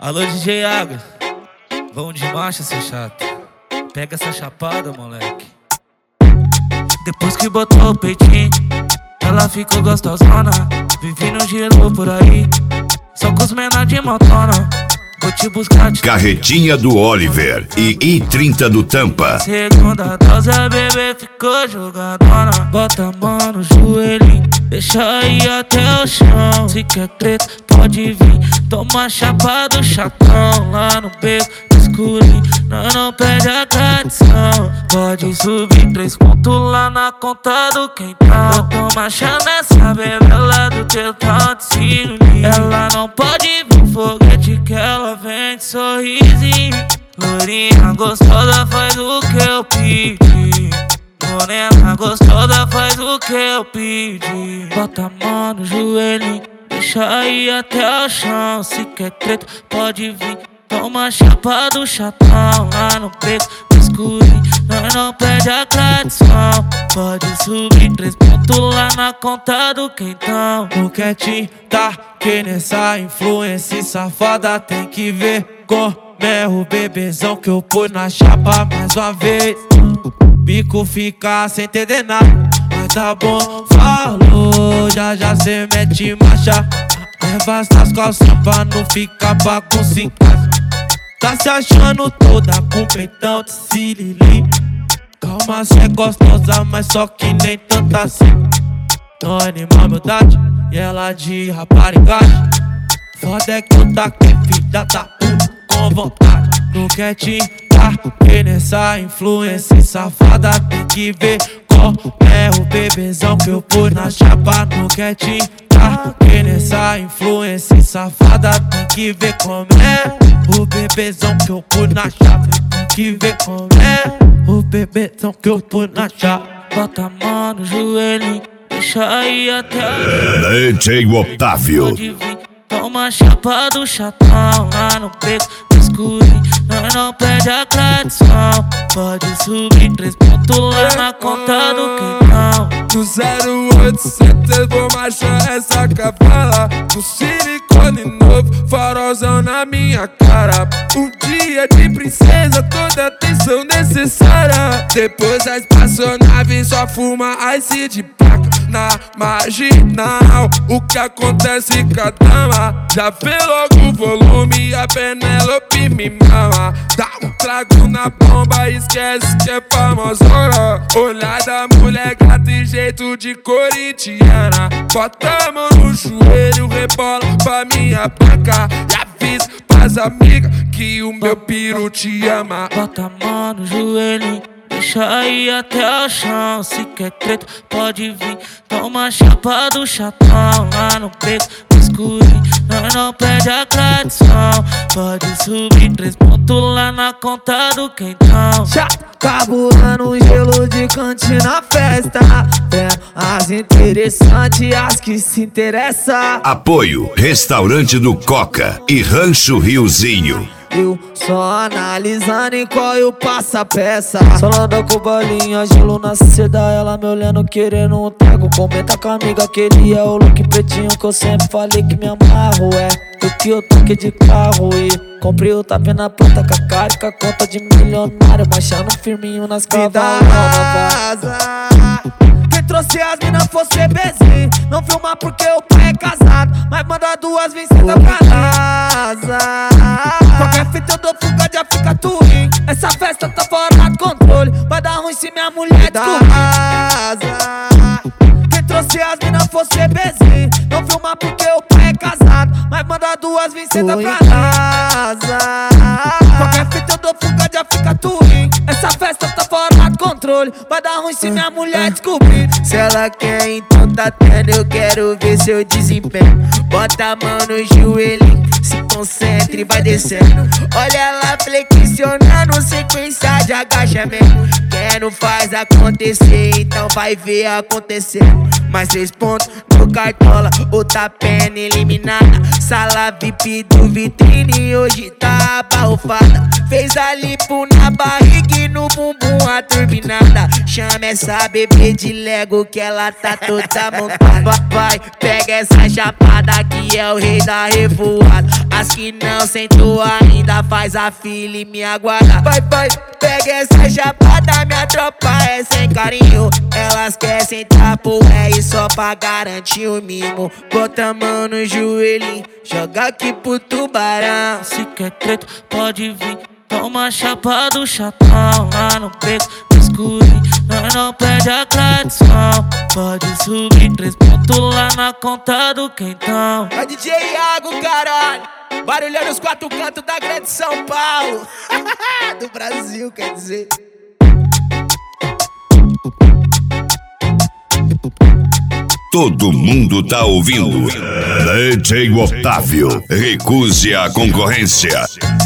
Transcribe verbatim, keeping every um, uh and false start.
Alô, D J Água, vamos de marcha, seu chato. Pega essa chapada, moleque. Depois que botou o peitinho, ela ficou gostosona. Vivi no giro por aí, só com os menores de motona. Vou te buscar de Carretinha do Oliver e I trinta do Tampa. Segunda dose, a bebê ficou jogadona. Bota a mão no joelho, deixa ir até o chão. Se quer treta, pode vir, toma chapa do chatão. Lá no beco, escurinho, nós não perde a tradição. Pode subir três pontos lá na conta do quentão. Toma chá nessa bebela do teu tal de ciúme. Ela não pode vir foguete que ela vem de sorrisinho. Lourinha gostosa faz o que eu pedi. Morena gostosa faz o que eu pedi. Bota a mão no joelho, deixa ir até o chão. Se quer treta, pode vir, toma chapa do chatão. Lá no beco, escurinho, nós não perde a tradição. Pode subir três pontos lá na conta do quentão. O quietinho tá que nessa influência safada tem que ver como é o bebezão que eu pus na chapa mais uma vez. O bico fica sem entender nada, mas tá bom, falou, já já cê mete marcha. Leva essas calças pra não ficar bagunça em casa. Tá se achando toda com peitão de sirili. Calma, cê é gostosa, mas só que nem tanta assim. Não anima a humildade e ela de raparigagem. Foda é que eu tá com filha da puta com vontade. No quietinho tá que nessa influência safada tem que ver qual é o bebezão que eu pus na chapa. No quietinho tá que nessa influência safada tem que ver como é o bebezão que eu pus na chapa. Tem que ver como é o bebezão que eu pus na chapa. Bota a mão no joelho, deixa ir até D J Otávio. Pode vir, toma chapa do chatão. Lá no beco, escurinho, nós não perde a tradição. Pode subir três pontos lá na conta do quentão. No zero oitocentos vou marchar essa cavala. No silicone novo, farolzão na minha cara. Um dia de princesa, toda atenção necessária. Depois a espaçonave só fuma ice de placa. Na marginal, o que acontece com a dama? Já vê logo o volume, a Penélope me mama. Dá um trago na bomba, esquece que é famosona. Olhar da mulher gata e jeito de corintiana. Bota a mão no joelho, rebola pra minha placa. E avisa pras amigas que o meu piru te ama. Bota a mão no joelho, deixa ir até o chão. Se quer treta, pode vir, toma chapa do chatão. Lá no beco, escurinho, nós não perde a tradição. Pode subir três pontos lá na conta do quentão. Carburando um gelo de cantina na festa. É as interessantes, as que se interessam. Apoio Restaurante do Coca e Rancho Riozinho. Eu só analisando em qual eu passo a peça. Solando com bolinha, gelo na seda. Ela me olhando querendo um trago. Comenta com a amiga que ele é o look pretinho que eu sempre falei que me amarro. É o que eu toquei de carro e comprei o tapê na planta com a cara e com a conta de milionário. Baixando firminho nas cavalas. Quem trouxe as minas fosse bebezinho. Não filma porque o pai é casado, mas manda duas vincetas pra casa. Qualquer fita eu dou fuga, já fica turim. Essa festa tá fora do controle, vai dar ruim se minha mulher descobrir. Quem trouxe as minas fosse bebezinho. Não filma porque o pai é casado, mas manda duas vincetas pra casa. Qualquer fita eu dou fuga, já fica turim. Essa festa tá fora do controle, vai dar ruim se minha mulher descobrir. Se ela quer, então tá tendo, eu quero ver seu desempenho. Bota a mão no joelho, se concentre e vai descendo. Olha ela flexionando, sequência de agachamento. Quem não faz acontecer, então vai ver acontecer. Mais três pontos no cartola, outra pena eliminada. Sala V I P do vitrine, hoje tá abarrofada. Fez a lipo na barriga e no bumbum a turbinada. Chama essa bebê de Lego que ela tá toda montada. Vai, pega essa chapada que é o rei da revoada. As que não, sem tu ainda faz a fila e me aguarda. Vai, vai, pega essa chapada, minha tropa é sem carinho. Elas querem sentar pro R só pra garantir o mimo. Bota a mão no joelhinho, joga aqui pro tubarão. Se quer treta, pode vir. Toma chapa do chatão lá no beco do escurinho. Nós não perde a tradição. Pode subir três pontos lá na conta do quentão. É D J Iago, caralho. Barulhando os quatro cantos da grande São Paulo. Do Brasil, quer dizer. Todo mundo tá ouvindo. D J Otávio, recuse a concorrência.